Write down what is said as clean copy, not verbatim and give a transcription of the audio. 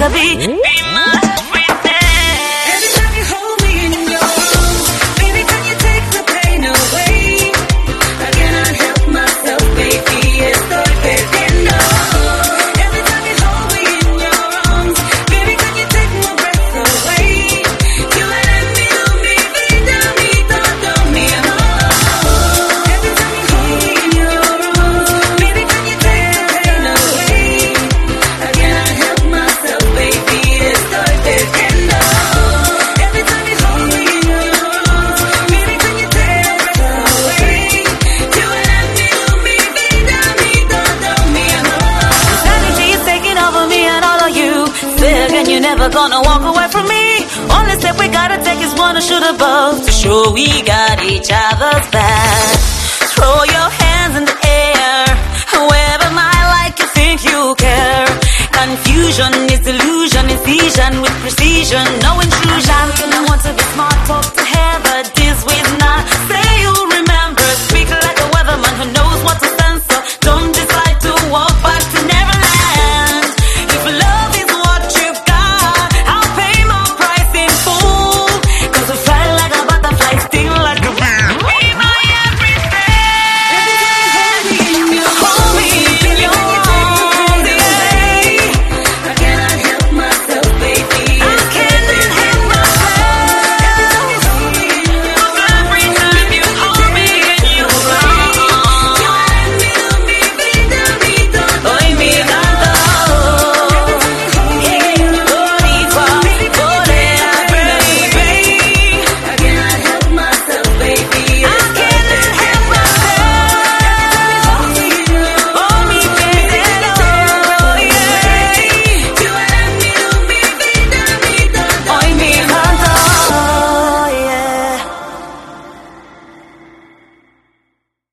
to be my everything. Every time you hold me in your arms, baby, can you take the pain away? I cannot help myself, baby, estoy perdiendo. Every time you hold me in your arms, baby, can you take my breath away? You let me do mi vida, mi todo, mi amor. Every time you hold me in your arms, baby, can you take the pain away? I cannot help myself, baby, estoy perdiendo. Every time you hold me in your arms, baby, can you take my breath away? You let me do mi vida, mi todo, mi amor. This energy is taking over me and all of you. Say again, you're never gonna walk away from me. Only step we gotta take is one to shoot above, to show we got each other's back. Throw your hands in the air, whoever might like you think you care. Confusion is illusion, is vision with precision. No